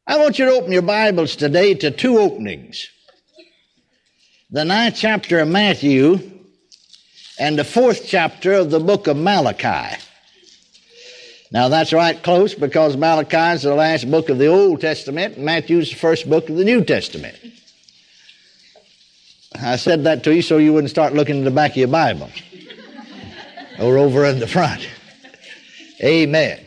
I want you to open your Bibles today to two openings. The 9th chapter of Matthew and the 4th chapter of the book of Malachi. Now that's right close because Malachi is the last book of the Old Testament and Matthew is the first book of the New Testament. I said that to you so you wouldn't start looking in the back of your Bible or over in the front. Amen.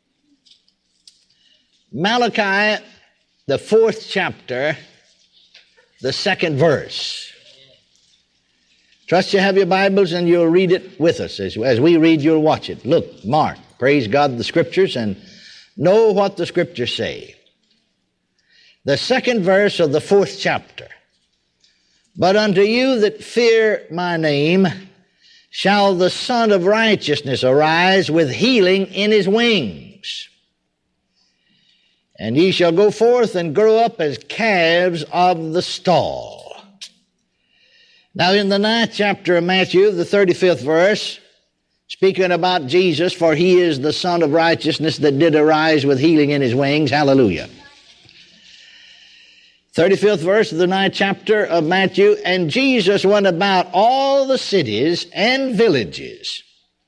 Malachi, the 4th chapter, the 2nd verse. Trust you have your Bibles and you'll read it with us. As we read, you'll watch it. Look, mark, praise God, the Scriptures, and know what the Scriptures say. The 2nd verse of the 4th chapter. But unto you that fear my name shall the Son of Righteousness arise with healing in his wings. And ye shall go forth and grow up as calves of the stall. Now in the 9th chapter of Matthew, the 35th verse, speaking about Jesus, for he is the Son of Righteousness that did arise with healing in his wings. Hallelujah. 35th verse of the 9th chapter of Matthew, and Jesus went about all the cities and villages,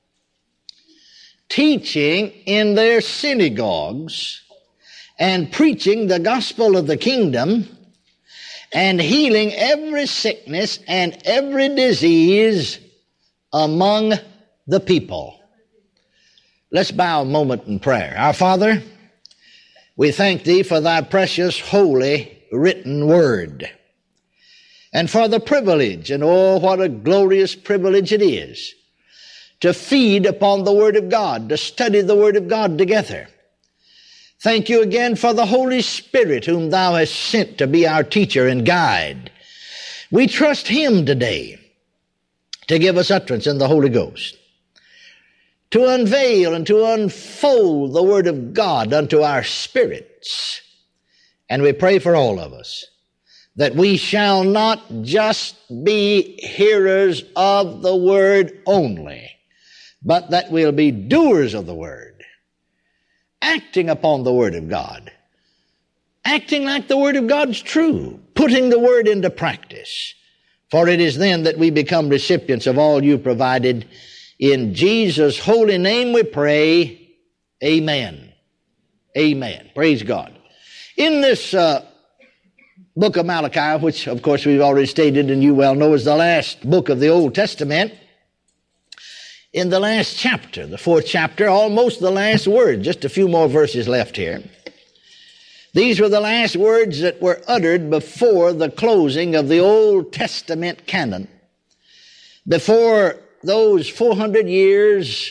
teaching in their synagogues, and preaching the gospel of the kingdom, and healing every sickness and every disease among the people. Let's bow a moment in prayer. Our Father, we thank Thee for Thy precious, holy, written word, and for the privilege, and oh, what a glorious privilege it is, to feed upon the Word of God, to study the Word of God together. Thank you again for the Holy Spirit whom Thou hast sent to be our teacher and guide. We trust Him today to give us utterance in the Holy Ghost, to unveil and to unfold the Word of God unto our spirits. And we pray for all of us that we shall not just be hearers of the Word only, but that we'll be doers of the Word, acting upon the Word of God, acting like the Word of God's true, putting the Word into practice. For it is then that we become recipients of all you provided. In Jesus' holy name we pray, amen. Amen. Praise God. In this book of Malachi, which of course we've already stated and you well know is the last book of the Old Testament, in the last chapter, the 4th chapter, almost the last word, just a few more verses left here. These were the last words that were uttered before the closing of the Old Testament canon, before those 400 years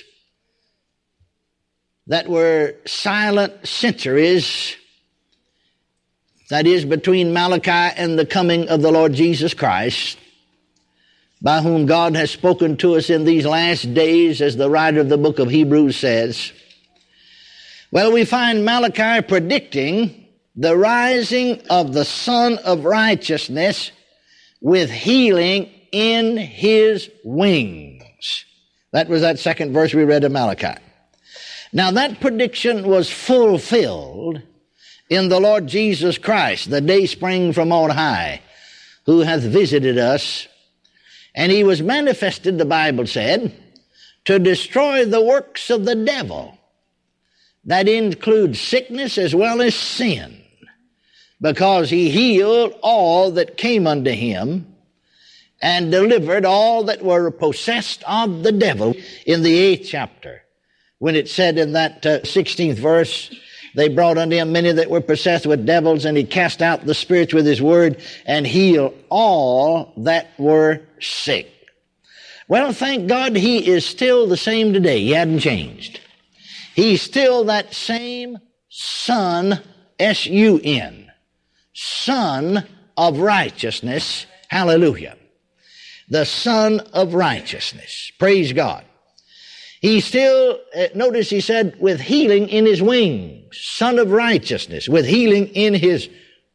that were silent centuries, that is, between Malachi and the coming of the Lord Jesus Christ, by whom God has spoken to us in these last days, as the writer of the book of Hebrews says. Well, we find Malachi predicting the rising of the Son of Righteousness with healing in his wings. That was that 2nd verse we read of Malachi. Now that prediction was fulfilled in the Lord Jesus Christ, the day spring from on high, who hath visited us. And he was manifested, the Bible said, to destroy the works of the devil. That includes sickness as well as sin, because he healed all that came unto him and delivered all that were possessed of the devil. In the 8th chapter, when it said in that 16th verse, they brought unto him many that were possessed with devils, and he cast out the spirits with his word and healed all that were sick. Well, thank God he is still the same today. He hadn't changed. He's still that same Son, S-U-N, Son of Righteousness. Hallelujah. The Son of Righteousness. Praise God. He still, notice he said, with healing in his wings. Son of Righteousness, with healing in his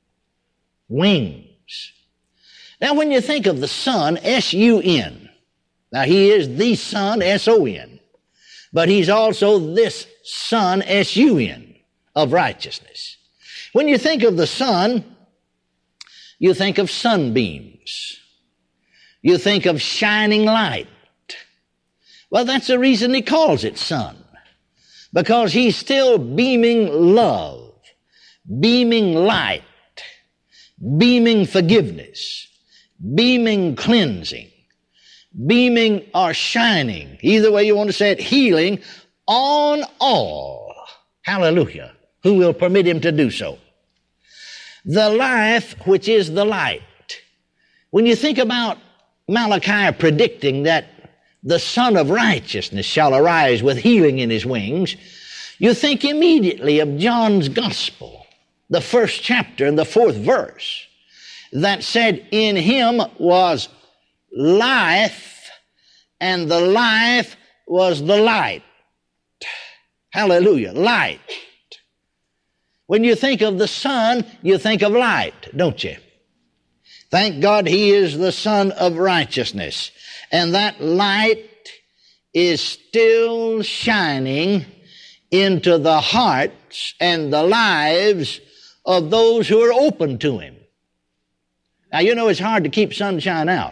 wings. Now when you think of the Son, S-U-N, now he is the Son, S-O-N, but he's also this Son, S-U-N, of righteousness. When you think of the sun, you think of sunbeams. You think of shining light. Well, that's the reason he calls it sun, because he's still beaming love, beaming light, beaming forgiveness, beaming cleansing, beaming or shining, either way you want to say it, healing on all. Hallelujah. Who will permit him to do so? The life which is the light. When you think about Malachi predicting that the Son of Righteousness shall arise with healing in his wings, you think immediately of John's Gospel, the 1st chapter and the 4th verse, that said, in him was life, and the life was the light. Hallelujah, light. When you think of the sun, you think of light, don't you? Thank God he is the Son of Righteousness. And that light is still shining into the hearts and the lives of those who are open to him. Now, you know it's hard to keep sunshine out.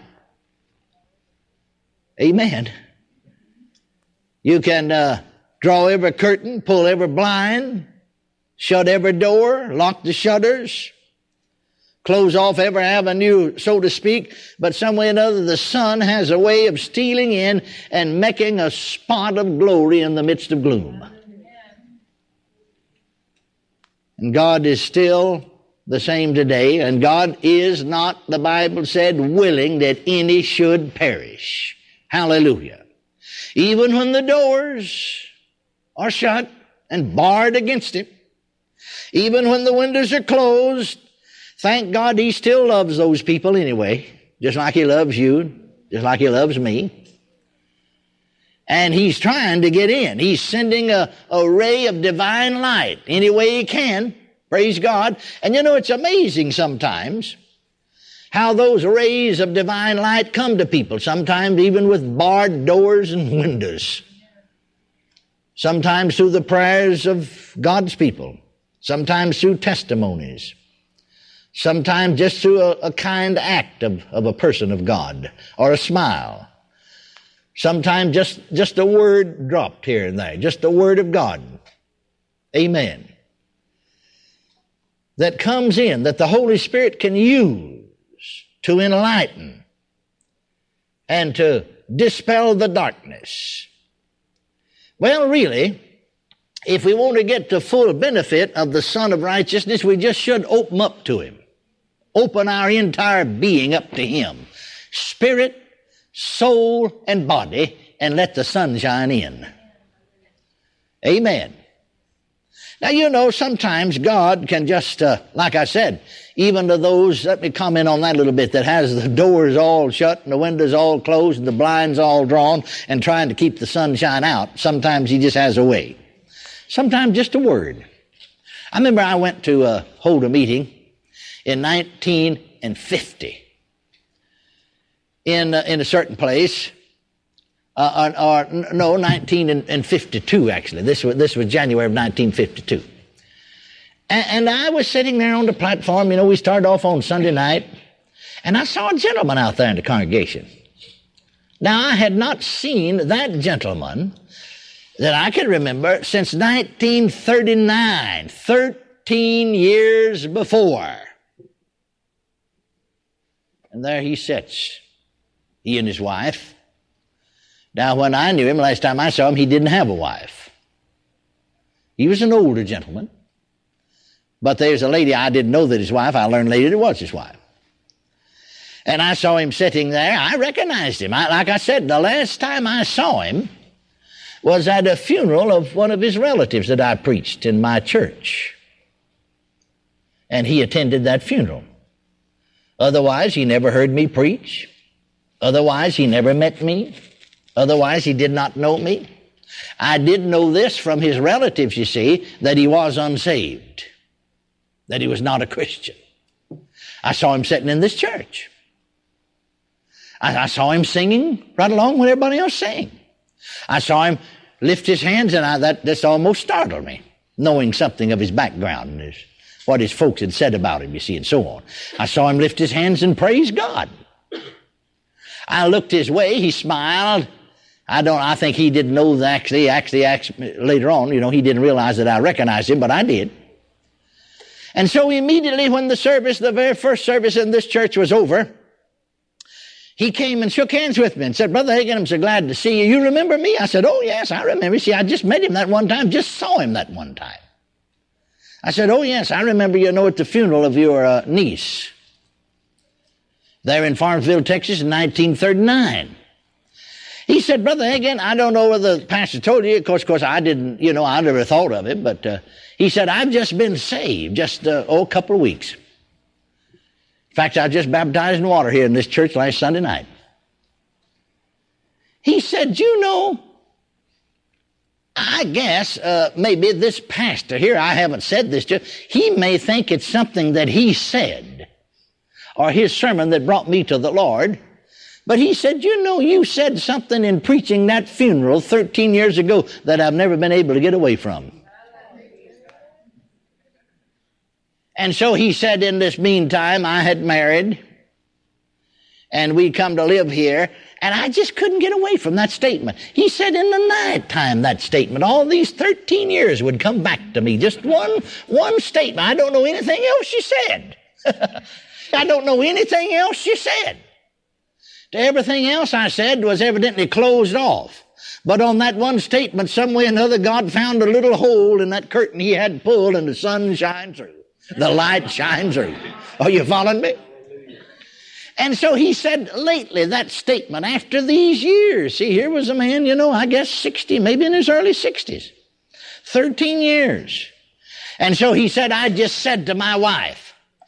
Amen. You can draw every curtain, pull every blind, shut every door, lock the shutters, close off every avenue, so to speak, but some way or another the sun has a way of stealing in and making a spot of glory in the midst of gloom. And God is still the same today, and God is not, the Bible said, willing that any should perish. Hallelujah. Even when the doors are shut and barred against him, even when the windows are closed, thank God he still loves those people anyway, just like he loves you, just like he loves me. And he's trying to get in. He's sending a ray of divine light any way he can. Praise God. And you know, it's amazing sometimes how those rays of divine light come to people, sometimes even with barred doors and windows. Sometimes through the prayers of God's people. Sometimes through testimonies. Sometimes just through a kind act of a person of God, or a smile. Sometimes just a word dropped here and there, just a word of God. Amen. That comes in, that the Holy Spirit can use to enlighten and to dispel the darkness. Well, really, if we want to get the full benefit of the Son of Righteousness, we just should open up to him. Open our entire being up to him. Spirit, soul, and body, and let the sun shine in. Amen. Now, you know, sometimes God can just, like I said, even to those, let me comment on that a little bit, that has the doors all shut and the windows all closed and the blinds all drawn and trying to keep the sunshine out, sometimes he just has a way. Sometimes just a word. I remember I went to hold a meeting in 1950 in a certain place, 1952 actually. This was January of 1952. And I was sitting there on the platform. You know, we started off on Sunday night, and I saw a gentleman out there in the congregation. Now, I had not seen that gentleman that I could remember since 1939, 13 years before. And there he sits, he and his wife. Now, when I knew him, last time I saw him, he didn't have a wife. He was an older gentleman. But there's a lady, I didn't know that his wife, I learned later it was his wife. And I saw him sitting there, I recognized him. Like I said, the last time I saw him was at a funeral of one of his relatives that I preached in my church. And he attended that funeral. Otherwise, he never heard me preach. Otherwise, he never met me. Otherwise, he did not know me. I did know this from his relatives, you see, that he was unsaved, that he was not a Christian. I saw him sitting in this church. I saw him singing right along with everybody else sang. I saw him lift his hands, and that almost startled me, knowing something of his background and his what his folks had said about him, you see, and so on. I saw him lift his hands and praise God. I looked his way, he smiled. I think he didn't know that actually later on, he didn't realize that I recognized him, but I did. And so immediately when the very first service in this church was over, he came and shook hands with me and said, Brother Hagin, I'm so glad to see you. You remember me? I said, oh, yes, I remember. See, I just met him that one time, just saw him that one time. I said, oh, yes, I remember, at the funeral of your niece there in Farmville, Texas in 1939. He said, Brother Hagin, I don't know whether the pastor told you. Of course, I didn't, I never thought of it. But he said, I've just been saved just, a couple of weeks. In fact, I just baptized in water here in this church last Sunday night. He said, I guess maybe this pastor here, I haven't said this to you, he may think it's something that he said or his sermon that brought me to the Lord. But he said, you said something in preaching that funeral 13 years ago that I've never been able to get away from. And so he said in this meantime, I had married and we'd come to live here, and I just couldn't get away from that statement. He said in the night time, that statement, all these 13 years would come back to me. Just one statement. I don't know anything else you said. I don't know anything else you said. To everything else I said was evidently closed off. But on that one statement, some way or another, God found a little hole in that curtain he had pulled, and the sun shined through. The light shines through. Are you following me? And so he said lately, that statement, after these years, see, here was a man, I guess 60, maybe in his early 60s, 13 years. And so he said, I just said to my wife,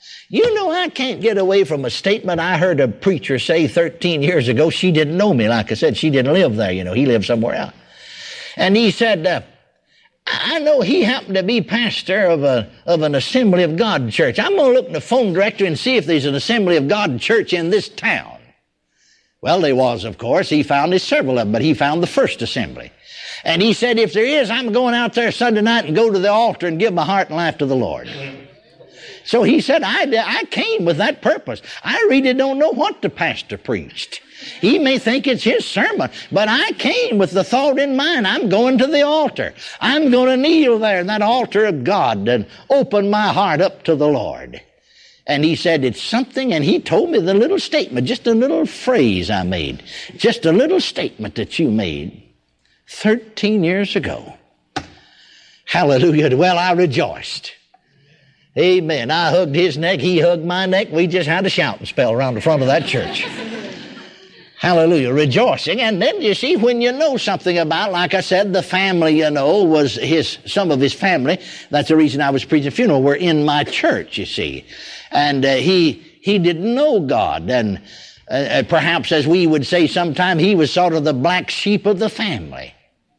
I can't get away from a statement I heard a preacher say 13 years ago. She didn't know me. Like I said, she didn't live there. He lived somewhere else. And he said, I know he happened to be pastor of an Assembly of God church. I'm going to look in the phone directory and see if there's an Assembly of God church in this town. Well, there was, of course. He found there's several of them, but he found the First Assembly. And he said, if there is, I'm going out there Sunday night and go to the altar and give my heart and life to the Lord. So he said, I came with that purpose. I really don't know what the pastor preached. He may think it's his sermon, but I came with the thought in mind, I'm going to the altar. I'm going to kneel there in that altar of God and open my heart up to the Lord. And he said, it's something, and he told me the little statement, just a little phrase I made, just a little statement that you made 13 years ago. Hallelujah. Well, I rejoiced. Amen. I hugged his neck. He hugged my neck. We just had a shouting spell around the front of that church. Hallelujah. Rejoicing. And then you see, when you know something about, like I said, the family, was some of his family. That's the reason I was preaching a funeral. Were in my church, you see. And he didn't know God. And perhaps, as we would say sometime, he was sort of the black sheep of the family.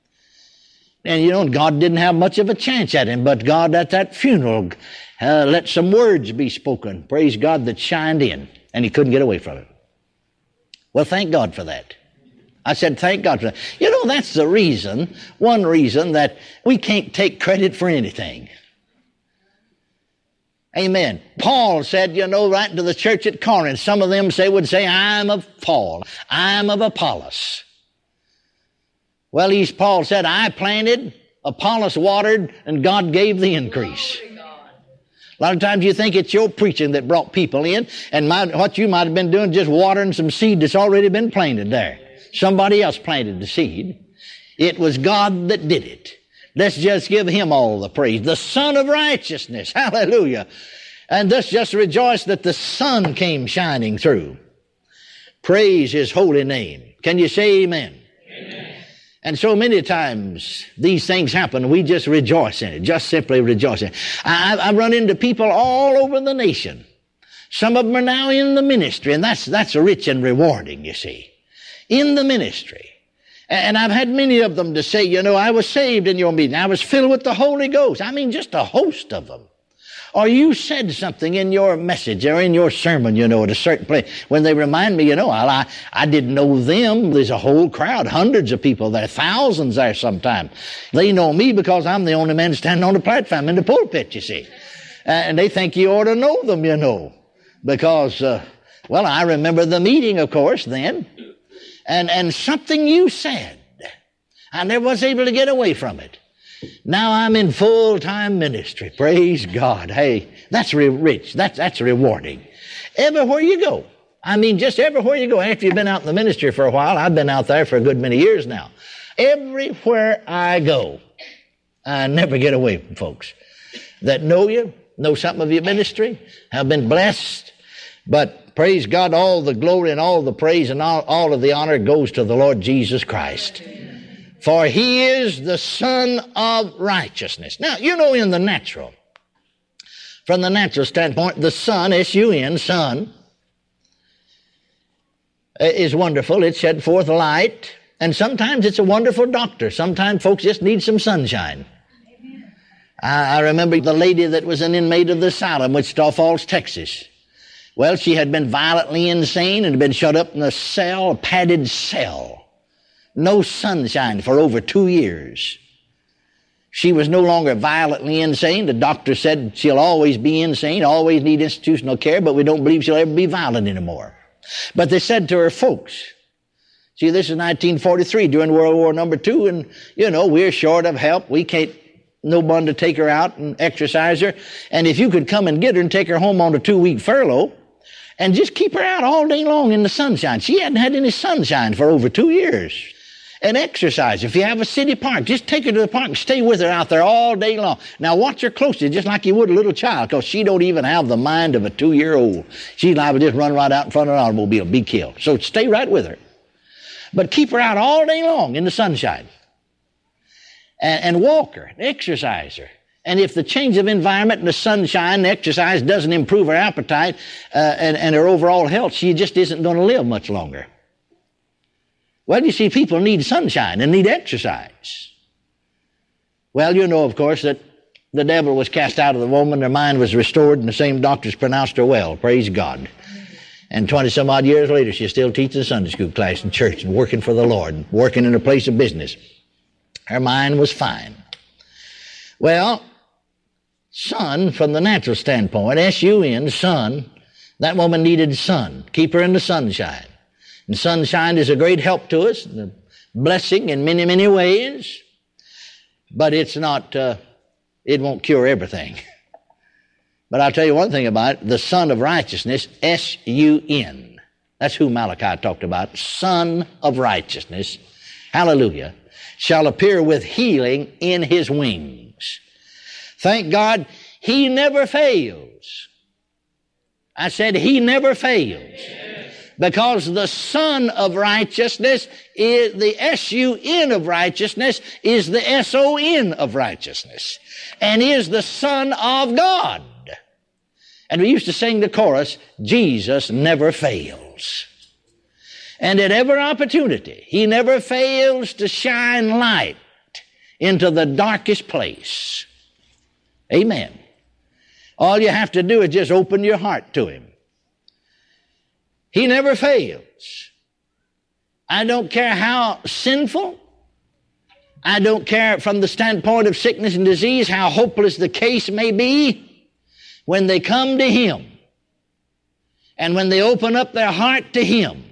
And God didn't have much of a chance at him, but God at that funeral let some words be spoken, praise God, that shined in, and he couldn't get away from it. Well, thank God for that. I said, thank God for that. That's the reason, one reason, that we can't take credit for anything. Amen. Paul said, right to the church at Corinth, some of them would say, I'm of Paul, I'm of Apollos. Well, Paul said, I planted, Apollos watered, and God gave the increase. A lot of times you think it's your preaching that brought people in, and what you might have been doing just watering some seed that's already been planted there. Somebody else planted the seed. It was God that did it. Let's just give him all the praise. The Son of Righteousness. Hallelujah. And let's just rejoice that the sun came shining through. Praise his holy name. Can you say amen? Amen. And so many times these things happen, we just rejoice in it, just simply rejoice in it. I've run into people all over the nation. Some of them are now in the ministry, and that's rich and rewarding, you see. In the ministry. And I've had many of them to say, I was saved in your meeting. I was filled with the Holy Ghost. I mean, just a host of them. Or you said something in your message or in your sermon, at a certain place. When they remind me, I didn't know them. There's a whole crowd, hundreds of people there, thousands there sometimes. They know me because I'm the only man standing on the platform in the pulpit, you see. And they think you ought to know them, you know. Because, well, I remember the meeting, of course, then. And something you said, I never was able to get away from it. Now I'm in full-time ministry. Praise God. Hey, that's rich. That's rewarding. Everywhere you go. I mean, just everywhere you go. After you've been out in the ministry for a while, I've been out there for a good many years now. Everywhere I go, I never get away from folks that know you, know something of your ministry, have been blessed. But praise God, all the glory and all the praise and all of the honor goes to the Lord Jesus Christ. For He is the Son of righteousness. Now, you know, in the natural, from the natural standpoint, the sun, S-U-N, sun, is wonderful. It shed forth light. And sometimes it's a wonderful doctor. Sometimes folks just need some sunshine. I remember the lady that was an inmate of the asylum, Wichita Falls, Texas. Well, she had been violently insane and had been shut up in a cell, a padded cell. No sunshine for over 2 years. She was no longer violently insane. The doctor said she'll always be insane, always need institutional care, but we don't believe she'll ever be violent anymore. But they said to her folks, see, this is 1943 during World War II, and, you know, we're short of help. We can't, no one to take her out and exercise her. And if you could come and get her and take her home on a 2-week furlough and just keep her out all day long in the sunshine. She hadn't had any sunshine for over 2 years. And exercise. If you have a city park, just take her to the park and stay with her out there all day long. Now watch her closely, just like you would a little child, because she don't even have the mind of a 2-year-old. She's liable to just run right out in front of an automobile and be killed. So stay right with her. But keep her out all day long in the sunshine. And walk her, exercise her. And if the change of environment and the sunshine, the exercise doesn't improve her appetite and her overall health, she just isn't going to live much longer. Well, you see, people need sunshine and need exercise. Well, you know, of course, that the devil was cast out of the woman, her mind was restored, and the same doctors pronounced her well. Praise God. And 20-some-odd years later, she's still teaching Sunday school class in church and working for the Lord, and working in a place of business. Her mind was fine. Well, sun, from the natural standpoint, S-U-N, sun, that woman needed sun. Keep her in the sunshine. And sunshine is a great help to us, a blessing in many, many ways. But it's not, it won't cure everything. But I'll tell you one thing about it, the Son of Righteousness, S-U-N. That's who Malachi talked about. Son of Righteousness, hallelujah, shall appear with healing in His wings. Thank God, He never fails. I said He never fails. Because the Son of Righteousness is the S-U-N of righteousness is the S-O-N of righteousness and is the Son of God. And we used to sing the chorus, Jesus never fails. And at every opportunity, He never fails to shine light into the darkest place. Amen. All you have to do is just open your heart to Him. He never fails. I don't care how sinful. I don't care from the standpoint of sickness and disease, how hopeless the case may be. When they come to Him and when they open up their heart to Him,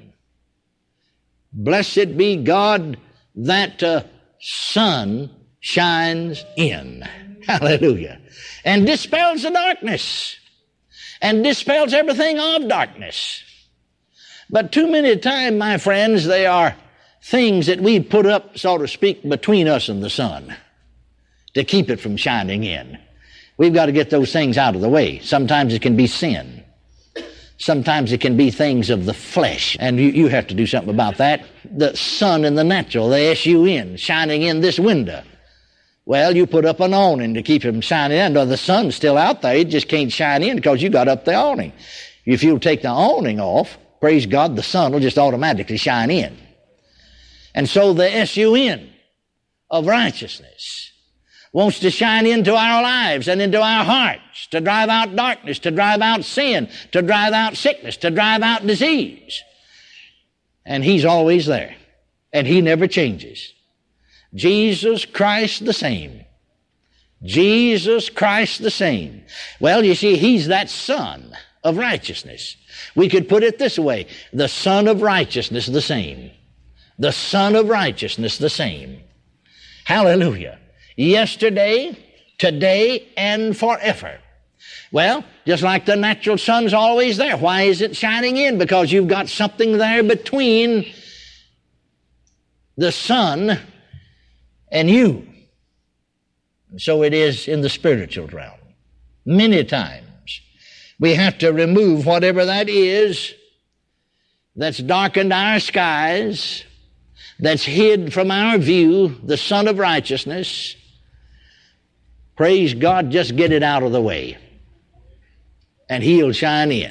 blessed be God, that sun shines in. Hallelujah. And dispels the darkness and dispels everything of darkness. But too many times, my friends, they are things that we put up, so to speak, between us and the sun to keep it from shining in. We've got to get those things out of the way. Sometimes it can be sin. Sometimes it can be things of the flesh, and you have to do something about that. The sun in the natural, the S-U-N, shining in this window. Well, you put up an awning to keep it from shining in. No, the sun's still out there. It just can't shine in because you got up the awning. If you take the awning off, praise God, the sun will just automatically shine in. And so the S-U-N of righteousness wants to shine into our lives and into our hearts, to drive out darkness, to drive out sin, to drive out sickness, to drive out disease. And He's always there. And He never changes. Jesus Christ the same. Jesus Christ the same. Well, you see, He's that Son of righteousness. We could put it this way, the Son of righteousness the same. The Son of righteousness the same. Hallelujah. Yesterday, today, and forever. Well, just like the natural sun's always there. Why is it shining in? Because you've got something there between the sun and you. And so it is in the spiritual realm. Many times we have to remove whatever that is that's darkened our skies, that's hid from our view, the Son of righteousness. Praise God, just get it out of the way, and He'll shine in.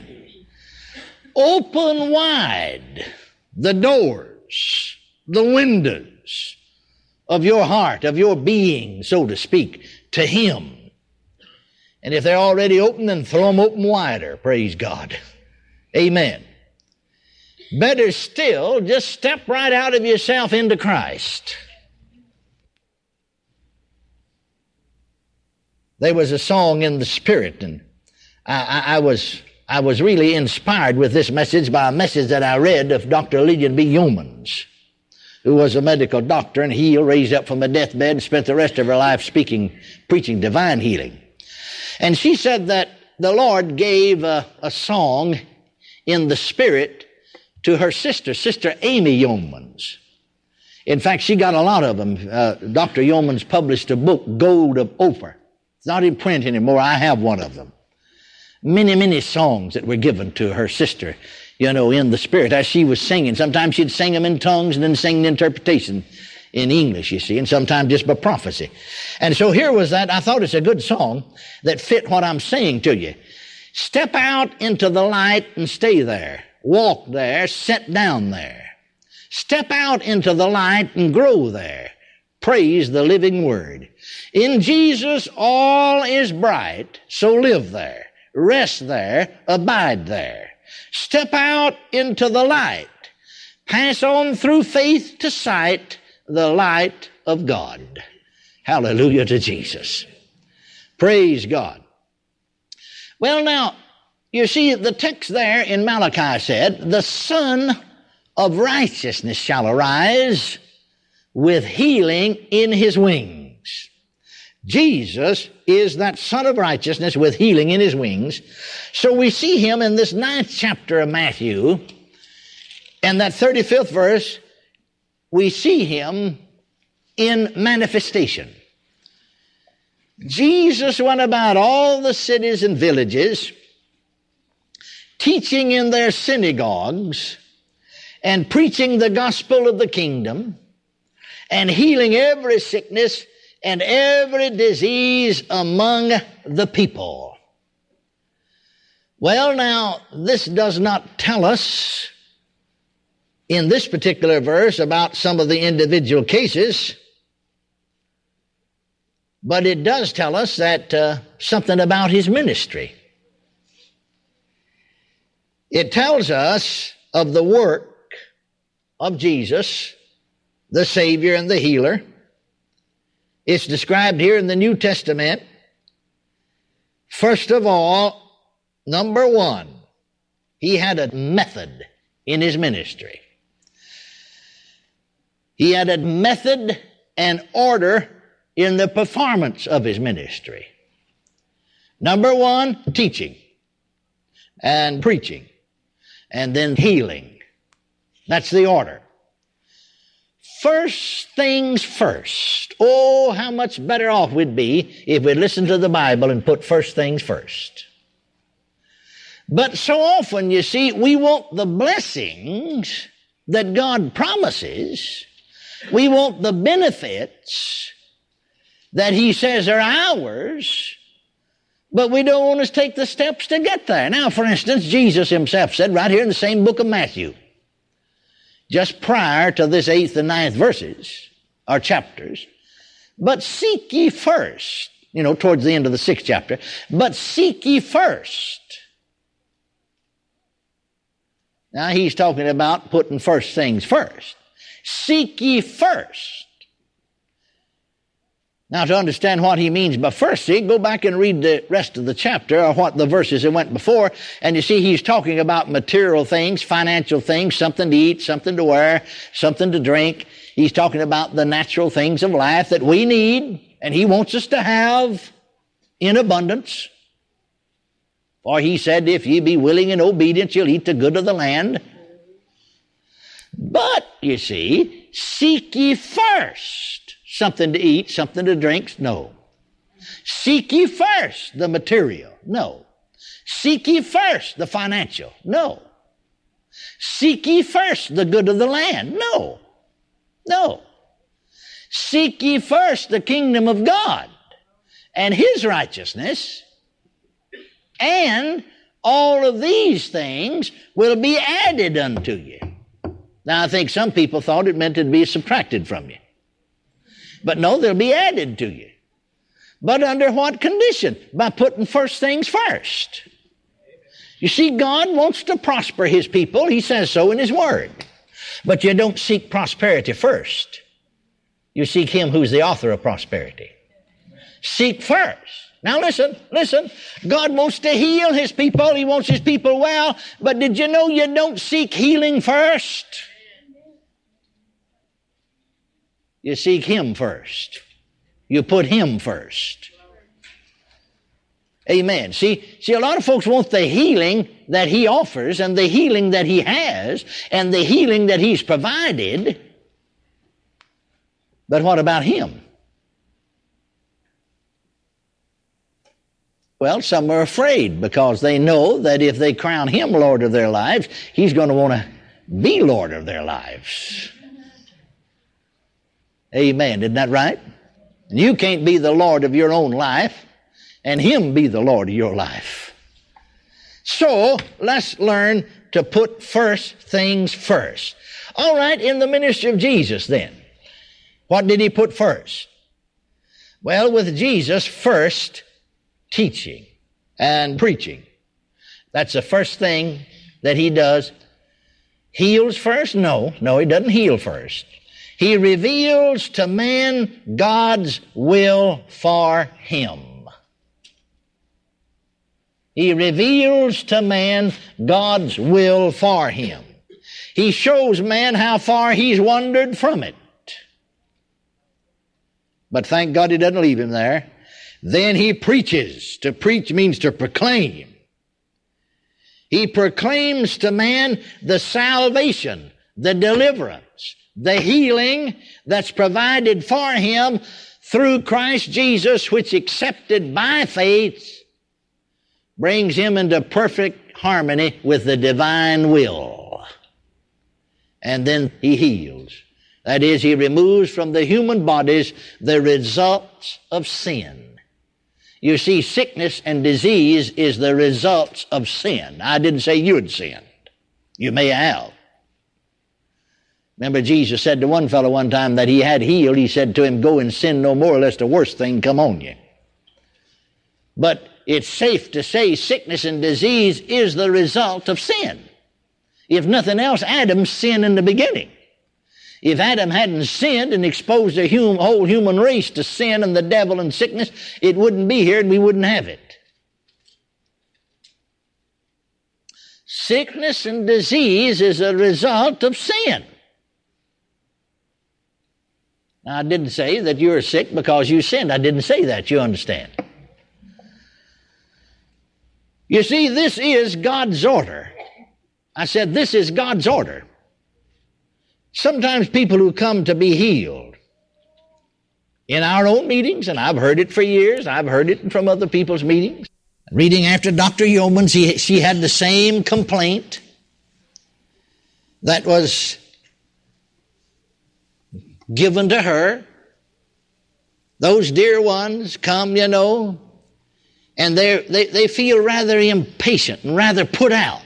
Open wide the doors, the windows of your heart, of your being, so to speak, to Him. And if they're already open, then throw them open wider, praise God. Amen. Better still, just step right out of yourself into Christ. There was a song in the Spirit, and I was really inspired with this message by a message that I read of Dr. Lillian B. Yeomans, who was a medical doctor and healed, raised up from a deathbed, and spent the rest of her life preaching divine healing. And she said that the Lord gave a song in the Spirit to her sister, Sister Amy Yeomans. In fact, she got a lot of them. Dr. Yeomans published a book, Gold of Ophir. It's not in print anymore. I have one of them. Many, many songs that were given to her sister, in the Spirit as she was singing. Sometimes she'd sing them in tongues and then sing the interpretation in English, you see, and sometimes just by prophecy. And so here was that. I thought it's a good song that fit what I'm saying to you. Step out into the light and stay there. Walk there, sit down there. Step out into the light and grow there. Praise the living Word. In Jesus all is bright, so live there. Rest there, abide there. Step out into the light. Pass on through faith to sight, the light of God. Hallelujah to Jesus. Praise God. Well, now, you see, the text there in Malachi said, the Son of righteousness shall arise with healing in His wings. Jesus is that Son of righteousness with healing in His wings. So we see Him in this 9th chapter of Matthew, and that 35th verse, we see Him in manifestation. Jesus went about all the cities and villages, teaching in their synagogues and preaching the gospel of the kingdom and healing every sickness and every disease among the people. Well, now, this does not tell us in this particular verse about some of the individual cases, but it does tell us that something about His ministry. It tells us of the work of Jesus, the Savior and the healer. It's described here in the New Testament. First of all, number one, He had a method in His ministry. He had a method and order in the performance of His ministry. Number one, teaching and preaching, and then healing. That's the order. First things first. Oh, how much better off we'd be if we'd listened to the Bible and put first things first. But so often, you see, we want the blessings that God promises. We want the benefits that He says are ours, but we don't want to take the steps to get there. Now, for instance, Jesus Himself said right here in the same book of Matthew, just prior to this 8th and 9th verses, or chapters, but seek ye first, towards the end of the 6th chapter, but seek ye first. Now, He's talking about putting first things first. Seek ye first Now, to understand what he means by first, see, go back and read the rest of the chapter, or what the verses that went before, and you see he's talking about material things, financial things, something to eat, something to wear, something to drink. He's talking about the natural things of life that we need, and he wants us to have in abundance. For he said, if ye be willing and obedient, you'll eat the good of the land. But, you see, seek ye first something to eat, something to drink? No. Seek ye first the material? No. Seek ye first the financial? No. Seek ye first the good of the land? No. No. Seek ye first the kingdom of God and his righteousness, and all of these things will be added unto you. Now, I think some people thought it meant to be subtracted from you. But no, they'll be added to you. But under what condition? By putting first things first. You see, God wants to prosper his people. He says so in his word. But you don't seek prosperity first. You seek him who's the author of prosperity. Seek first. Now listen. God wants to heal his people. He wants his people well. But did you know you don't seek healing first? You seek him first. You put him first. Amen. See, a lot of folks want the healing that he offers, and the healing that he has, and the healing that he's provided. But what about him? Well, some are afraid because they know that if they crown him Lord of their lives, he's going to want to be Lord of their lives. Amen. Isn't that right? And you can't be the Lord of your own life and him be the Lord of your life. So let's learn to put first things first. All right, in the ministry of Jesus then, what did he put first? Well, with Jesus, first, teaching and preaching. That's the first thing that he does. Heals first? No, he doesn't heal first. He reveals to man God's will for him. He reveals to man God's will for him. He shows man how far he's wandered from it. But thank God he doesn't leave him there. Then he preaches. To preach means to proclaim. He proclaims to man the salvation, the deliverance, the healing that's provided for him through Christ Jesus, which accepted by faith brings him into perfect harmony with the divine will. And then he heals. That is, he removes from the human bodies the results of sin. You see, sickness and disease is the results of sin. I didn't say you'd sinned. You may have. Remember, Jesus said to one fellow one time that he had healed. He said to him, go and sin no more, lest the worst thing come on you. But it's safe to say sickness and disease is the result of sin. If nothing else, Adam's sin in the beginning. If Adam hadn't sinned and exposed the whole human race to sin and the devil and sickness, it wouldn't be here and we wouldn't have it. Sickness and disease is a result of sin. Now, I didn't say that you're sick because you sinned. I didn't say that, you understand. You see, this is God's order. I said this is God's order. Sometimes people who come to be healed in our own meetings, and I've heard it for years, I've heard it from other people's meetings. Reading after Dr. Yeomans, she had the same complaint that was given to her. Those dear ones come, and they feel rather impatient and rather put out.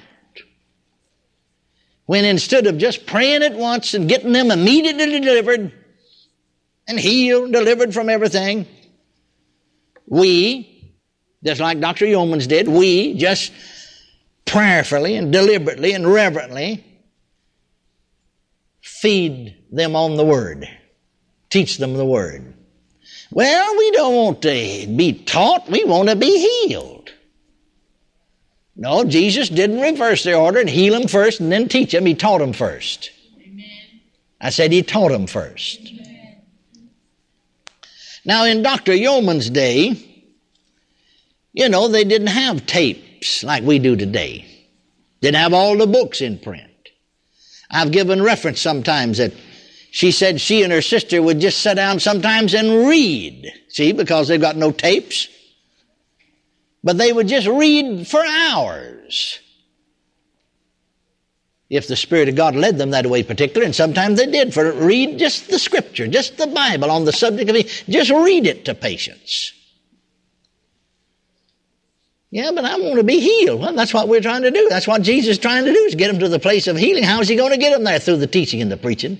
When instead of just praying at once and getting them immediately delivered and healed, delivered from everything, we, just like Dr. Yeomans did, we just prayerfully and deliberately and reverently feed them on the Word, teach them the Word. Well, we don't want to be taught. We want to be healed. No, Jesus didn't reverse their order and heal them first and then teach them. He taught them first. Amen. I said he taught them first. Amen. Now, in Dr. Yeoman's day, they didn't have tapes like we do today. Didn't have all the books in print. I've given reference sometimes that she said she and her sister would just sit down sometimes and read. See, because they've got no tapes. But they would just read for hours. If the Spirit of God led them that way particularly, and sometimes they did, read just the Scripture, just the Bible on the subject of it. Just read it to patients. Yeah, but I want to be healed. Well, that's what we're trying to do. That's what Jesus is trying to do, is get them to the place of healing. How is he going to get them there? Through the teaching and the preaching.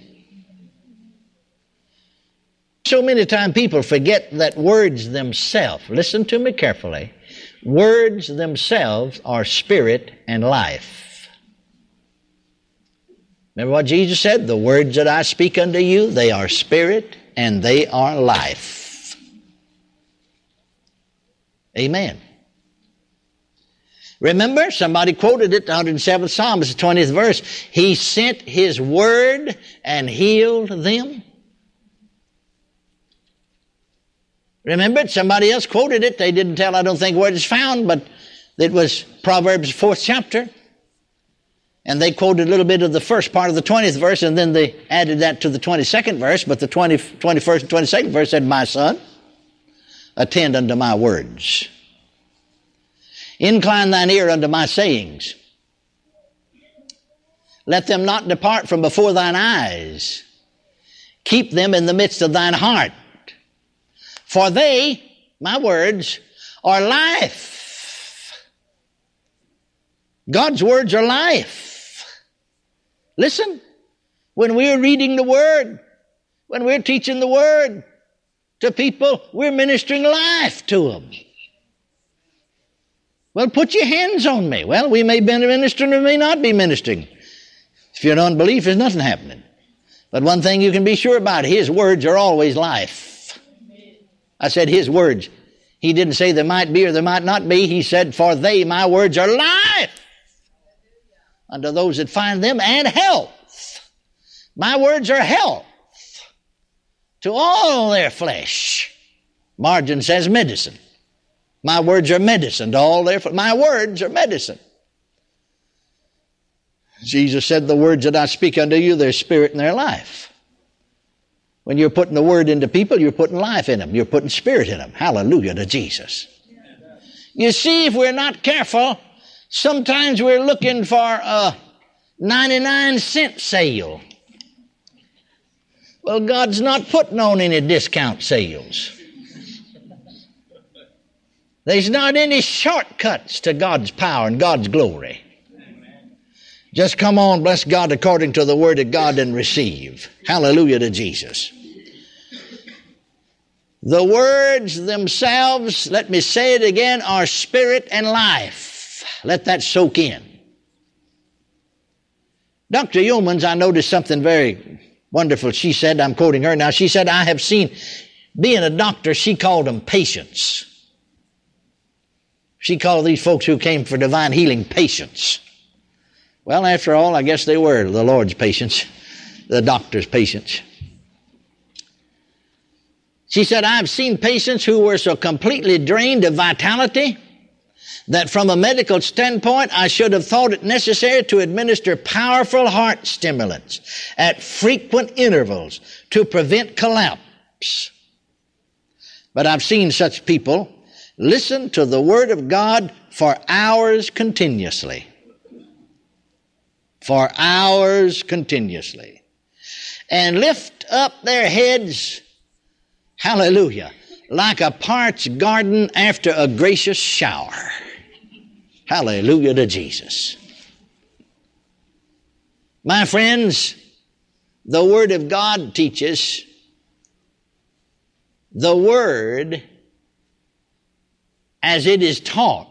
So many times people forget that words themselves, listen to me carefully, words themselves are spirit and life. Remember what Jesus said? The words that I speak unto you, they are spirit and they are life. Amen. Remember, somebody quoted it, the 107th Psalm, it's the 20th verse. He sent his word and healed them. Remember, somebody else quoted it. They didn't tell, I don't think, where it's found, but it was Proverbs 4th chapter. And they quoted a little bit of the first part of the 20th verse, and then they added that to the 22nd verse. But the 21st and 22nd verse said, My son, attend unto my words. Incline thine ear unto my sayings. Let them not depart from before thine eyes. Keep them in the midst of thine heart. For they, my words, are life. God's words are life. Listen, when we're reading the Word, when we're teaching the Word to people, we're ministering life to them. Well, put your hands on me. Well, we may be ministering, we may not be ministering. If you're in unbelief, there's nothing happening. But one thing you can be sure about, his words are always life. I said his words. He didn't say there might be or there might not be. He said, for they, my words, are life unto those that find them, and health. My words are health to all their flesh. Margin says medicine. My words are medicine to all their flesh. My words are medicine. Jesus said, the words that I speak unto you, they're spirit and they're life. When you're putting the word into people, you're putting life in them. You're putting spirit in them. Hallelujah to Jesus. You see, if we're not careful, sometimes we're looking for a 99-cent sale. Well, God's not putting on any discount sales. There's not any shortcuts to God's power and God's glory. Just come on, bless God, according to the Word of God and receive. Hallelujah to Jesus. The words themselves, let me say it again, are spirit and life. Let that soak in. Dr. Yeomans, I noticed something very wonderful. She said, I'm quoting her now, she said, I have seen, being a doctor, she called them patients. She called these folks who came for divine healing patients. Well, after all, I guess they were the Lord's patients, the doctor's patients. She said, I've seen patients who were so completely drained of vitality that from a medical standpoint, I should have thought it necessary to administer powerful heart stimulants at frequent intervals to prevent collapse. But I've seen such people listen to the Word of God for hours continuously. For hours continuously. And lift up their heads, hallelujah, like a parched garden after a gracious shower. Hallelujah to Jesus. My friends, the Word of God teaches, the Word, as it is taught,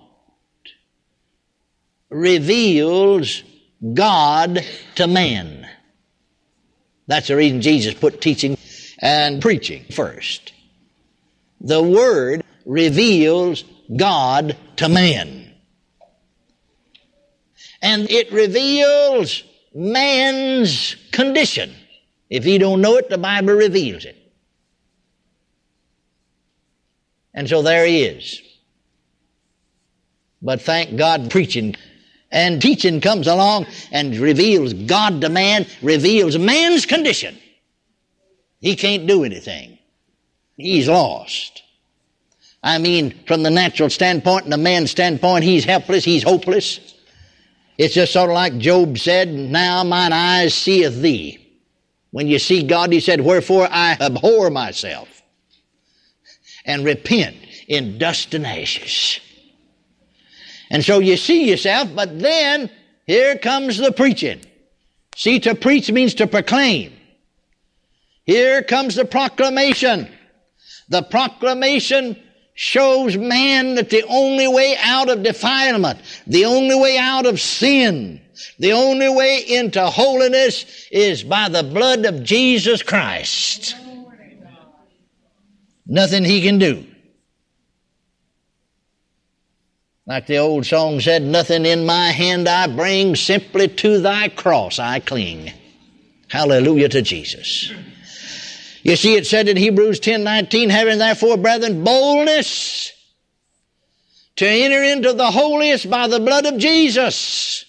reveals God to man. That's the reason Jesus put teaching and preaching first. The Word reveals God to man. And it reveals man's condition. If you don't know it, the Bible reveals it. And so there he is. But thank God, preaching and teaching comes along and reveals God to man, reveals man's condition. He can't do anything. He's lost. I mean, from the natural standpoint and the man's standpoint, he's helpless, he's hopeless. It's just sort of like Job said, now mine eyes seeth thee. When you see God, he said, wherefore I abhor myself and repent in dust and ashes. And so you see yourself, but then here comes the preaching. See, to preach means to proclaim. Here comes the proclamation. The proclamation shows man that the only way out of defilement, the only way out of sin, the only way into holiness is by the blood of Jesus Christ. Nothing he can do. Like the old song said, nothing in my hand I bring, simply to thy cross I cling. Hallelujah to Jesus. You see, it said in Hebrews 10:19, having therefore, brethren, boldness to enter into the holiest by the blood of Jesus.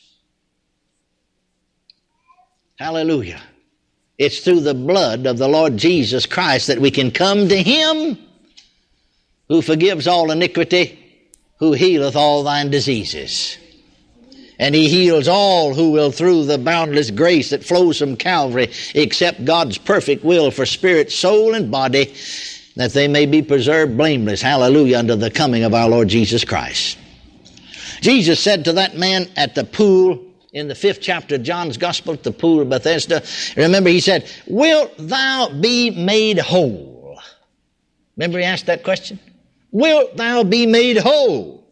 Hallelujah. It's through the blood of the Lord Jesus Christ that we can come to him who forgives all iniquity, who healeth all thine diseases. And he heals all who will, through the boundless grace that flows from Calvary, accept God's perfect will for spirit, soul, and body, that they may be preserved blameless, hallelujah, unto the coming of our Lord Jesus Christ. Jesus said to that man at the pool, in the 5th chapter of John's Gospel, at the pool of Bethesda, remember he said, wilt thou be made whole? Remember he asked that question? Wilt thou be made whole?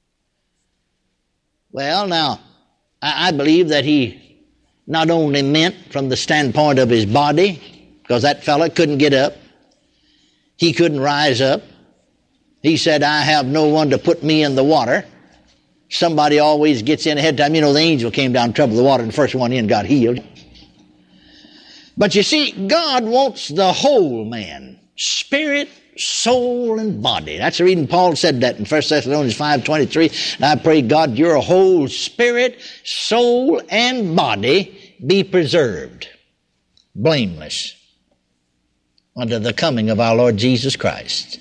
Well, now, I believe that he not only meant from the standpoint of his body, because that fellow couldn't get up, he couldn't rise up. He said, I have no one to put me in the water. Somebody always gets in ahead of time. You know, the angel came down, troubled the water, and the first one in got healed. But you see, God wants the whole man, spirit, soul, and body. That's the reason Paul said that in 1 Thessalonians 5:23. And I pray, God, your whole spirit, soul, and body be preserved, blameless, unto the coming of our Lord Jesus Christ.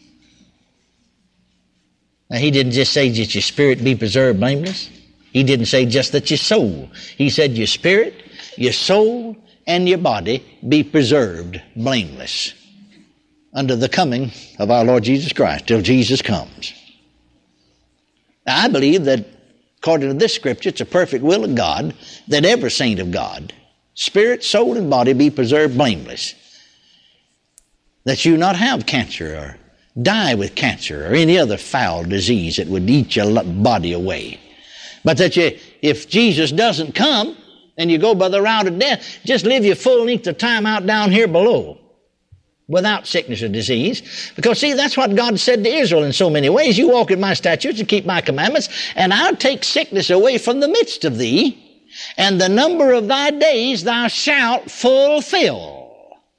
Now, he didn't just say that your spirit be preserved blameless. He didn't say just that your soul. He said your spirit, your soul, and your body be preserved blameless unto the coming of our Lord Jesus Christ, till Jesus comes. Now, I believe that, according to this scripture, it's a perfect will of God that every saint of God, spirit, soul, and body, be preserved blameless. That you not have cancer or die with cancer or any other foul disease that would eat your body away. But that you, if Jesus doesn't come and you go by the route of death, just live your full length of time out down here below without sickness or disease. Because see, that's what God said to Israel in so many ways. You walk in my statutes and keep my commandments, and I'll take sickness away from the midst of thee, and the number of thy days thou shalt fulfill.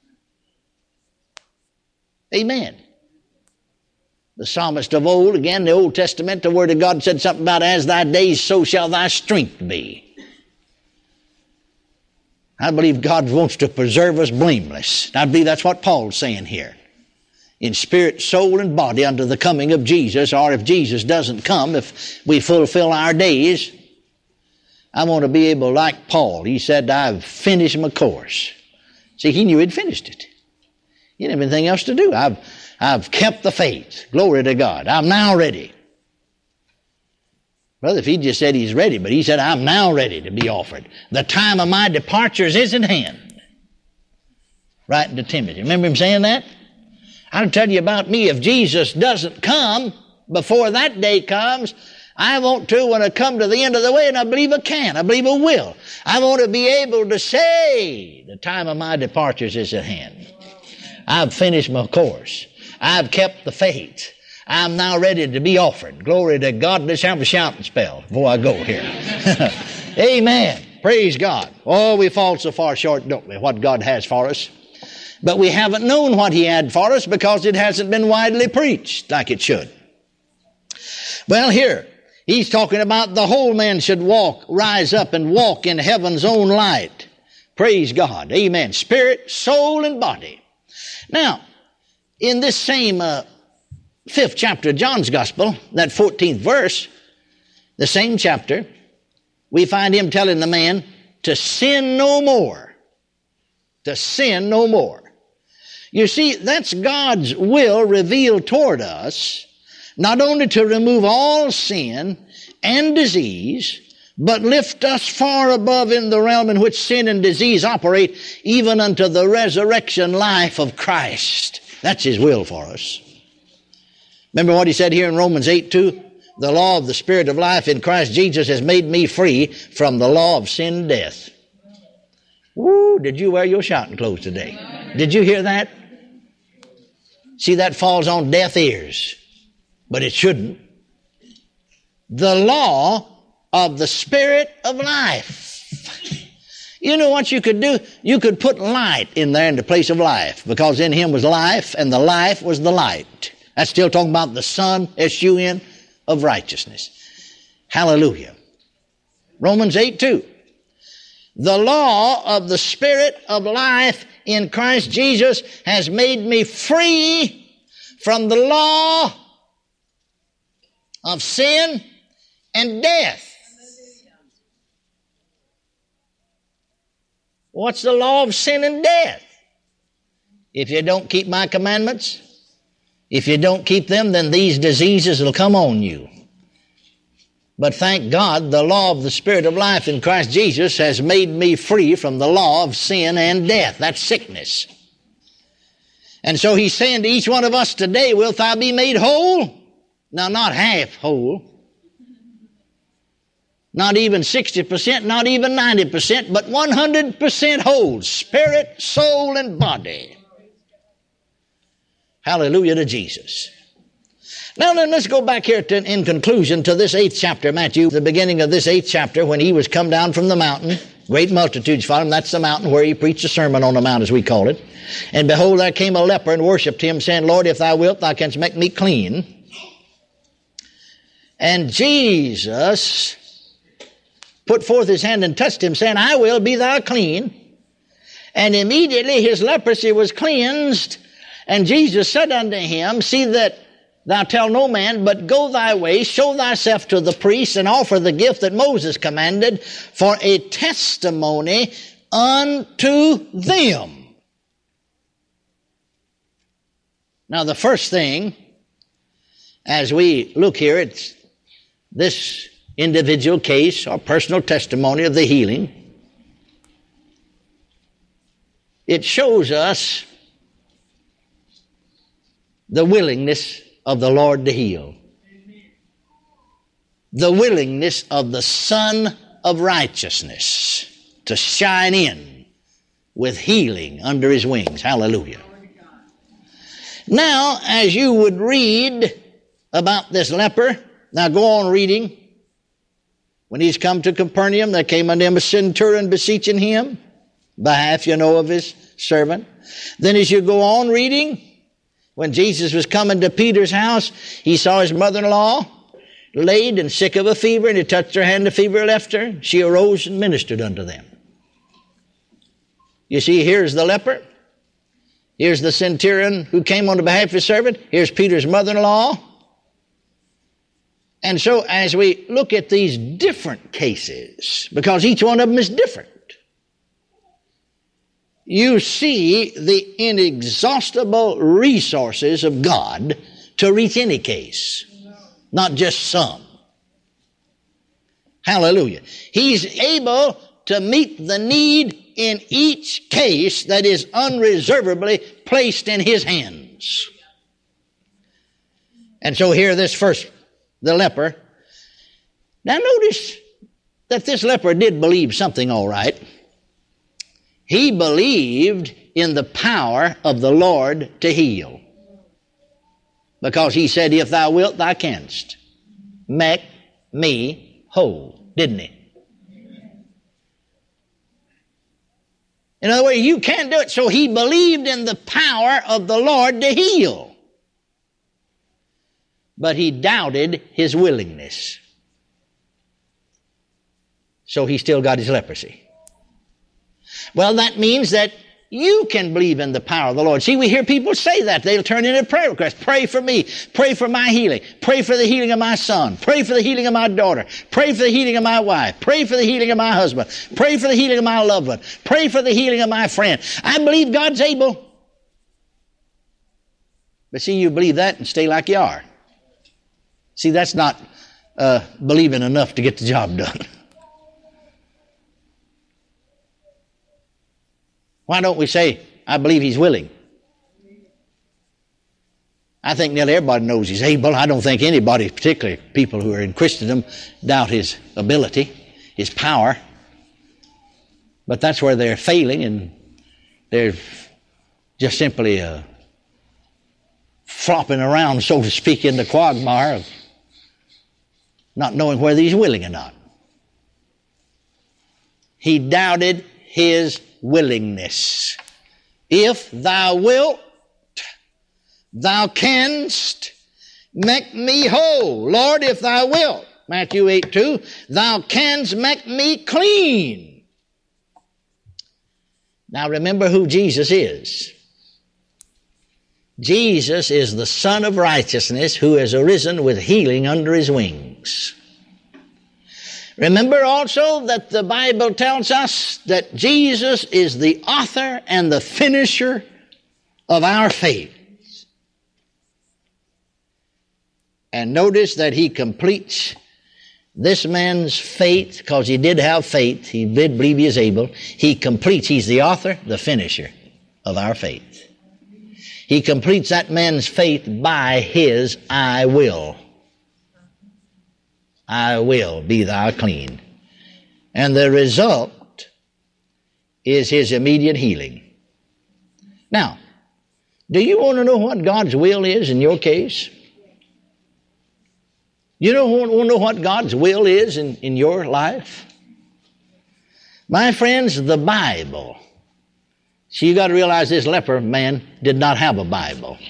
Amen. The psalmist of old, again, the Old Testament, the Word of God said something about, as thy days, so shall thy strength be. I believe God wants to preserve us blameless. I believe that's what Paul's saying here. In spirit, soul, and body unto the coming of Jesus, or if Jesus doesn't come, if we fulfill our days, I want to be able, like Paul, he said, I've finished my course. See, he knew he'd finished it. He didn't have anything else to do. I've kept the faith. Glory to God. I'm now ready. Brother, if he just said he's ready, but he said, I'm now ready to be offered. The time of my departures is at hand. Writing to Timothy. Remember him saying that? I'll tell you about me. If Jesus doesn't come before that day comes, I want to, when I come to the end of the way, and I believe I can, I believe I will, I want to be able to say, the time of my departures is at hand. I've finished my course. I've kept the faith. I'm now ready to be offered. Glory to God. Let's have a shouting spell before I go here. Amen. Praise God. Oh, we fall so far short, don't we, what God has for us. But we haven't known what He had for us because it hasn't been widely preached like it should. Well, here, He's talking about the whole man should rise up and walk in heaven's own light. Praise God. Amen. Spirit, soul, and body. Now, in this same 5th chapter of John's Gospel, that 14th verse, the same chapter, we find Him telling the man to sin no more. To sin no more. You see, that's God's will revealed toward us, not only to remove all sin and disease, but lift us far above in the realm in which sin and disease operate, even unto the resurrection life of Christ. That's His will for us. Remember what He said here in Romans 8:2? The law of the Spirit of life in Christ Jesus has made me free from the law of sin and death. Woo, did you wear your shouting clothes today? Did you hear that? See, that falls on deaf ears, but it shouldn't. The law of the Spirit of life. You know what you could do? You could put light in there in the place of life, because in Him was life, and the life was the light. That's still talking about the Son, S-U-N, of righteousness. Hallelujah. Romans 8:2. The law of the Spirit of life in Christ Jesus has made me free from the law of sin and death. What's the law of sin and death? If you don't keep my commandments, if you don't keep them, then these diseases will come on you. But thank God, the law of the Spirit of life in Christ Jesus has made me free from the law of sin and death. That's sickness. And so He's saying to each one of us today, wilt thou be made whole? Now, not half whole. Not even 60%, not even 90%, but 100% whole. Spirit, soul, and body. Hallelujah to Jesus. Now then, let's go back here in conclusion to this 8th chapter, Matthew, the beginning of this 8th chapter, when He was come down from the mountain. Great multitudes followed Him. That's the mountain where He preached a sermon on the mount, as we call it. And behold, there came a leper and worshipped Him, saying, Lord, if Thou wilt, Thou canst make me clean. And Jesus put forth His hand and touched him, saying, I will, be thou clean. And immediately his leprosy was cleansed. And Jesus said unto him, see that thou tell no man, but go thy way, show thyself to the priest, and offer the gift that Moses commanded for a testimony unto them. Now the first thing, as we look here at this individual case or personal testimony of the healing, it shows us the willingness of the Lord to heal. The willingness of the Son of Righteousness to shine in with healing under His wings. Hallelujah. Now, as you would read about this leper, now go on reading. When He's come to Capernaum, there came unto Him a centurion beseeching Him, behalf, of His servant. Then as you go on reading, when Jesus was coming to Peter's house, He saw his mother-in-law laid and sick of a fever, and He touched her hand, the fever left her. She arose and ministered unto them. You see, here's the leper. Here's the centurion who came on the behalf of his servant. Here's Peter's mother-in-law. And so as we look at these different cases, because each one of them is different, you see the inexhaustible resources of God to reach any case, not just some. Hallelujah. He's able to meet the need in each case that is unreservedly placed in His hands. And so here this first, the leper. Now notice that this leper did believe something all right. He believed in the power of the Lord to heal. Because he said, if thou wilt, thou canst make me whole, didn't he? In other words, you can't do it. So he believed in the power of the Lord to heal. But he doubted his willingness. So he still got his leprosy. Well, that means that you can believe in the power of the Lord. See, we hear people say that. They'll turn in a prayer request. Pray for me. Pray for my healing. Pray for the healing of my son. Pray for the healing of my daughter. Pray for the healing of my wife. Pray for the healing of my husband. Pray for the healing of my loved one. Pray for the healing of my friend. I believe God's able. But see, you believe that and stay like you are. See, that's not believing enough to get the job done. Why don't we say, I believe he's willing? I think nearly everybody knows he's able. I don't think anybody, particularly people who are in Christendom, doubt his ability, his power. But that's where they're failing, and they're just simply flopping around, so to speak, in the quagmire of not knowing whether he's willing or not. He doubted his willingness. If thou wilt, thou canst make me whole. Lord, if thou wilt, Matthew 8:2, thou canst make me clean. Now remember who Jesus is. Jesus is the Son of Righteousness who has arisen with healing under his wings. Remember also that the Bible tells us that Jesus is the author and the finisher of our faith. And notice that he completes this man's faith, because he did have faith, he did believe he is able. He completes, he's the author, the finisher of our faith. He completes that man's faith by his I will. I will be thou clean. And the result is his immediate healing. Now, do you want to know what God's will is in your case? You don't want to know what God's will is in your life? My friends, the Bible. See, you got to realize this leper man did not have a Bible.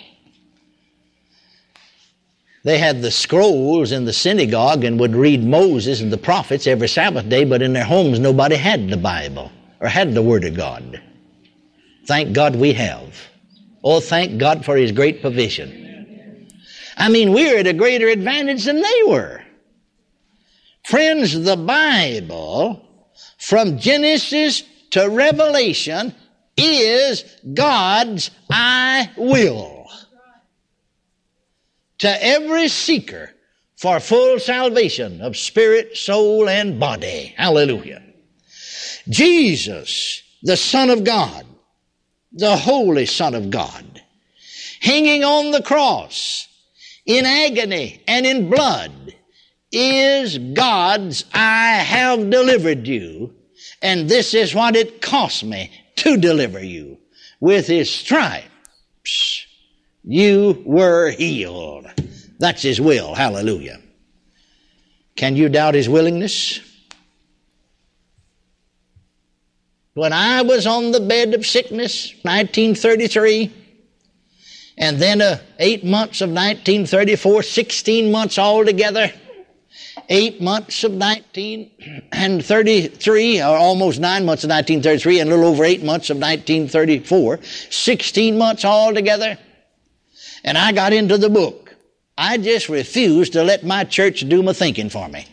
They had the scrolls in the synagogue and would read Moses and the prophets every Sabbath day, but in their homes nobody had the Bible or had the Word of God. Thank God we have. Oh, thank God for his great provision. I mean, we're at a greater advantage than they were. Friends, the Bible, from Genesis to Revelation, is God's I will to every seeker for full salvation of spirit, soul, and body. Hallelujah. Jesus, the Son of God, the Holy Son of God, hanging on the cross in agony and in blood, is God's I have delivered you, and this is what it cost me to deliver you. With his stripes you were healed. That's his will. Hallelujah. Can you doubt his willingness? When I was on the bed of sickness, 1933, and then 8 months of 1934, 16 months altogether, 8 months of 1933, or almost 9 months of 1933, and a little over 8 months of 1934, 16 months altogether, and I got into the book. I just refused to let my church do my thinking for me.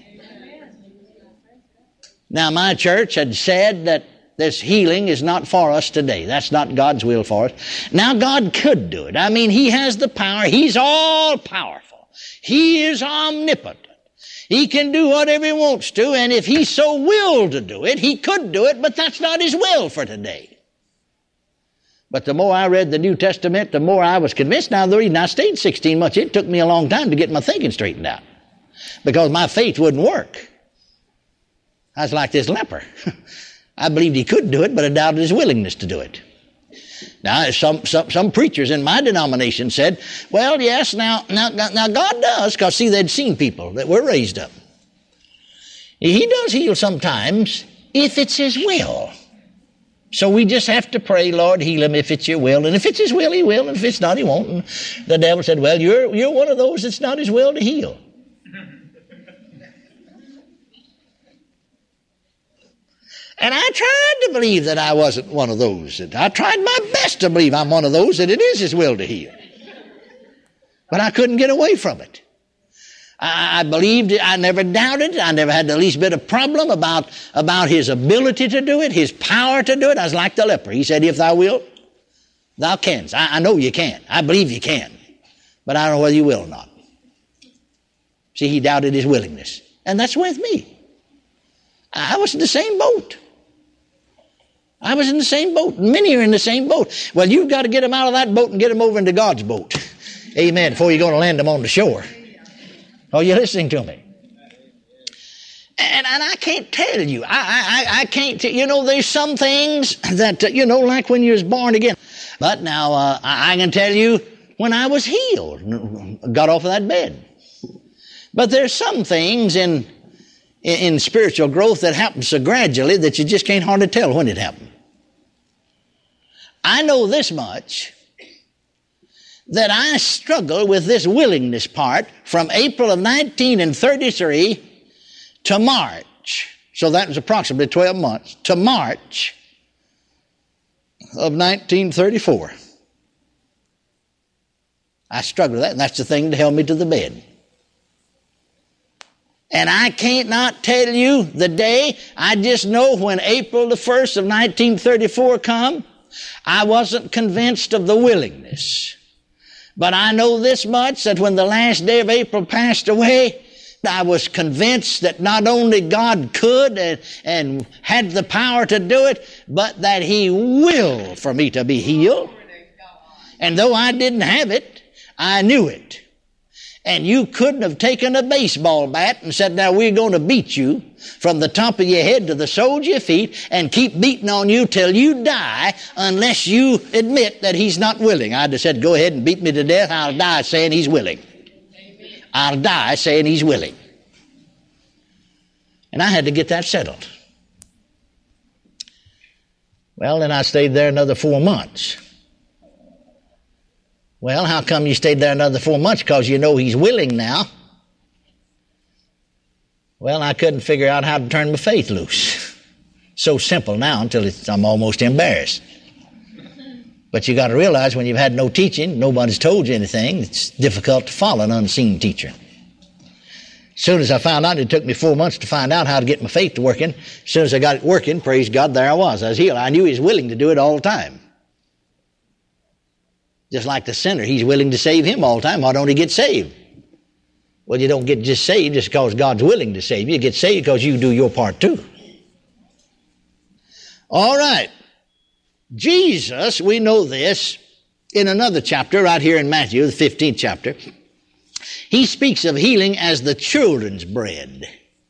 Now, my church had said that this healing is not for us today. That's not God's will for us. Now, God could do it. I mean, he has the power. He's all powerful. He is omnipotent. He can do whatever he wants to, and if he so willed to do it, he could do it, but that's not his will for today. But the more I read the New Testament, the more I was convinced. Now, the reason I stayed 16 months, it took me a long time to get my thinking straightened out, because my faith wouldn't work. I was like this leper. I believed he could do it, but I doubted his willingness to do it. Now, some preachers in my denomination said, well, yes, now God does, because, see, they'd seen people that were raised up. He does heal sometimes if it's His will. So we just have to pray, Lord, heal him if it's your will. And if it's His will, He will. And if it's not, He won't. And the devil said, well, you're one of those that's not His will to heal. And I tried to believe that I wasn't one of those. I tried my best to believe I'm one of those that it is His will to heal. But I couldn't get away from it. I believed it. I never doubted it. I never had the least bit of problem about His ability to do it, His power to do it. I was like the leper. He said, if thou wilt, thou canst. I know you can. I believe you can. But I don't know whether you will or not. See, he doubted his willingness. And that's with me. I was in the same boat. I was in the same boat. Many are in the same boat. Well, you've got to get them out of that boat and get them over into God's boat. Amen. Before you're going to land them on the shore. Are you listening to me? And I can't tell you. I can't tell you. There's some things that, like when you was born again. But now I can tell you when I was healed, got off of that bed. But there's some things in spiritual growth that happen so gradually that you just can't hardly tell when it happened. I know this much, that I struggle with this willingness part from April of 1933 to March. So that was approximately 12 months. To March of 1934. I struggled with that, and that's the thing that held me to the bed. And I can't not tell you the day. I just know when April the 1st of 1934 come, I wasn't convinced of the willingness. But I know this much, that when the last day of April passed away, I was convinced that not only God could and had the power to do it, but that He willed for me to be healed. And though I didn't have it, I knew it. And you couldn't have taken a baseball bat and said, now we're going to beat you from the top of your head to the soles of your feet and keep beating on you till you die unless you admit that He's not willing. I'd have said, go ahead and beat me to death. I'll die saying He's willing. Amen. I'll die saying He's willing. And I had to get that settled. Well, then I stayed there another 4 months. Well, how come you stayed there another 4 months? Because you know He's willing now. Well, I couldn't figure out how to turn my faith loose. So simple now until I'm almost embarrassed. But you got to realize when you've had no teaching, nobody's told you anything, it's difficult to follow an unseen teacher. As soon as I found out, it took me 4 months to find out how to get my faith to working. As soon as I got it working, praise God, there I was healed. I knew He was willing to do it all the time. Just like the sinner, He's willing to save him all the time. Why don't he get saved? Well, you don't get just saved just because God's willing to save you. You get saved because you do your part too. All right. Jesus, we know this in another chapter right here in Matthew, the 15th chapter. He speaks of healing as the children's bread.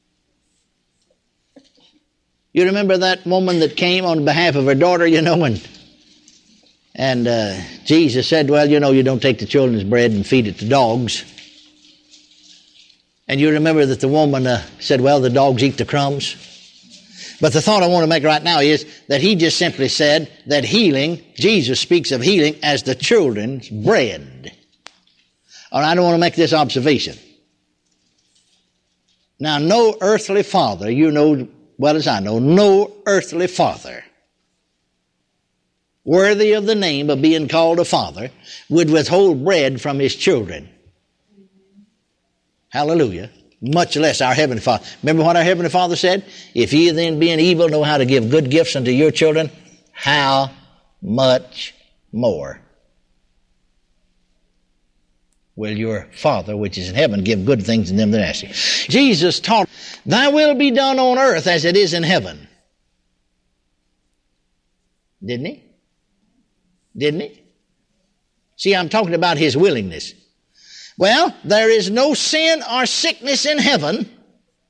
You remember that woman that came on behalf of her daughter, and Jesus said, well, you don't take the children's bread and feed it to dogs. And you remember that the woman said, well, the dogs eat the crumbs. But the thought I want to make right now is that He just simply said that healing, Jesus speaks of healing as the children's bread. All right, I don't want to make this observation. Now, no earthly father, you know well as I know, no earthly father worthy of the name of being called a father would withhold bread from his children. Hallelujah. Much less our Heavenly Father. Remember what our Heavenly Father said? If ye then being evil know how to give good gifts unto your children, how much more will your Father which is in heaven give good things to them that ask you? Jesus taught, thy will be done on earth as it is in heaven. Didn't He? Didn't He? See, I'm talking about His willingness. Well, there is no sin or sickness in heaven,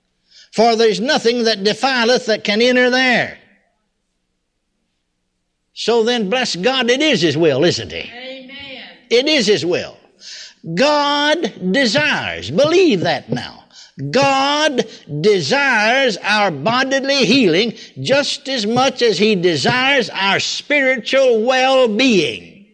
for there's nothing that defileth that can enter there. So then, bless God, it is His will, isn't it? Amen. It is His will. God desires, believe that now. God desires our bodily healing just as much as He desires our spiritual well-being.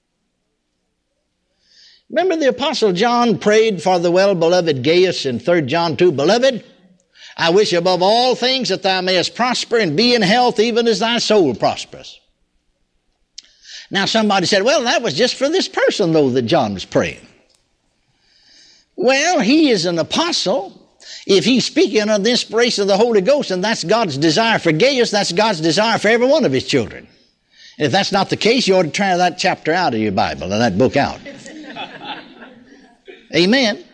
Remember the Apostle John prayed for the well-beloved Gaius in 3 John 2, Beloved, I wish above all things that thou mayest prosper and be in health even as thy soul prospers. Now somebody said, well, that was just for this person though that John was praying. Well, he is an apostle. If he's speaking under the inspiration of the Holy Ghost, and that's God's desire for Gaius, that's God's desire for every one of His children. And if that's not the case, you ought to try that chapter out of your Bible and that book out. Amen.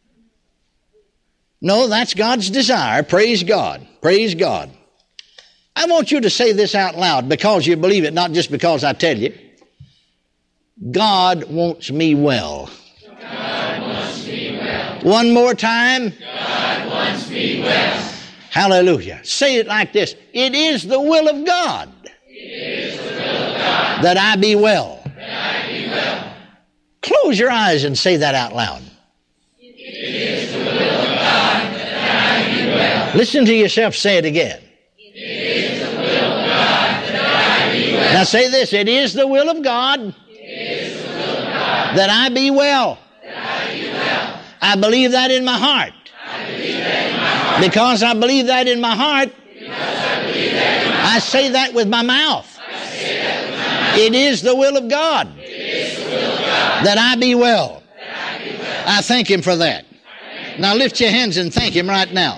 No, that's God's desire. Praise God. Praise God. I want you to say this out loud because you believe it, not just because I tell you. God wants me well. God wants me well. One more time. God wants me well. Hallelujah. Say it like this. It is the will of God. It is the will of God. That I be well. That I be well. Close your eyes and say that out loud. It is the will of God that I be well. Listen to yourself say it again. It is the will of God that I be well. Now say this. It is the will of God. That I be well. That I be well. I believe that in my heart. I believe that in my heart. Because I believe that in my heart, I say that with my mouth. It is the will of God. It is the will of God. That I be well. That I be well. I thank Him for that. Now lift your hands and thank Him right now.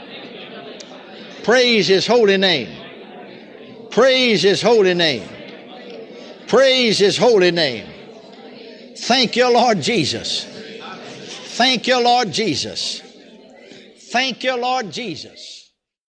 Praise His holy name. Praise His holy name. Praise His holy name. Thank you, Lord Jesus. Thank you, Lord Jesus. Thank you, Lord Jesus.